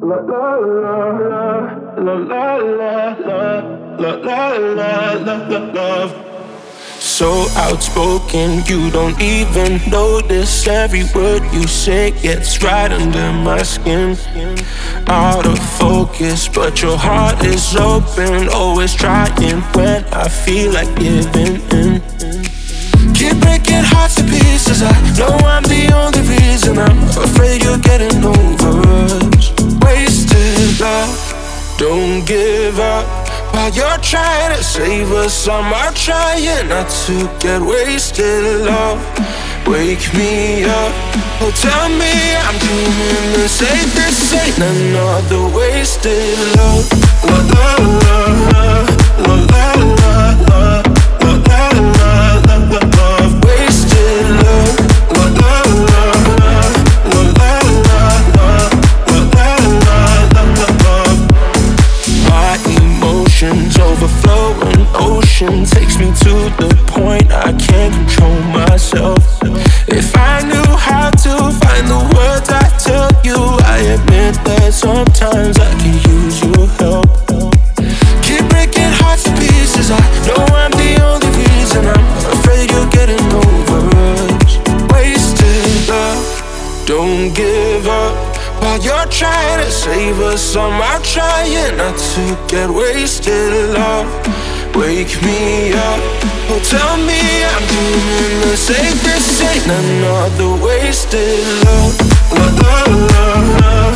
La la la la la la la la love. So outspoken, you don't even notice. Every word you say gets right under my skin. Out of focus, but your heart is open. Always trying when I feel like giving in. Keep breaking hearts to pieces. I know I'm the only reason. I'm afraid you're getting over us. Wasted love, don't give up. While you're trying to save us, I'm out trying not to get wasted. Love, wake me up. Oh, tell me I'm doing the same. This ain't another wasted love. La la la la la la la la la la la la love. Wasted love. La la la la la la la la la la la love. My emotions overflowing ocean takes me to the point I can't control myself. If I knew how to find the words I tell you, I admit that sometimes I can use your help. Keep breaking hearts to pieces. I know I'm the only reason. I'm afraid you're getting over us. Wasted love, don't give up. While you're trying to save us, I'm out trying not to get wasted. Love, wake me up. Oh, tell me I'm doing the same. This ain't another wasted love. La la la la.